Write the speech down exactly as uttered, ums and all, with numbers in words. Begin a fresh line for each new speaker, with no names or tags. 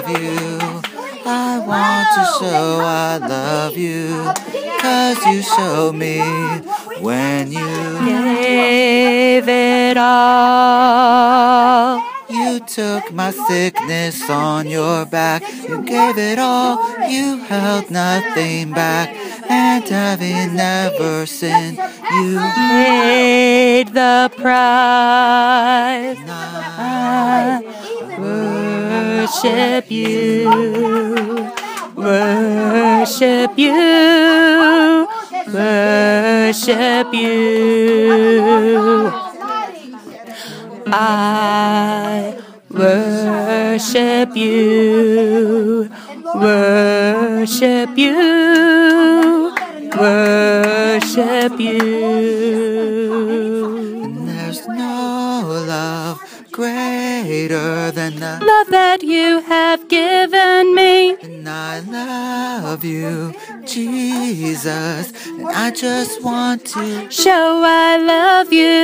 love you. I want to show I love you, 'cause you showed me when you gave it all. You took my sickness on your back. You gave it all, you held nothing back. And having never sinned, you paid the price. I worship you, worship you, worship you. I worship you, worship you, worship you. And there's no love greater than the love that you have given me. And I love you, Jesus, and I just want to show I love you.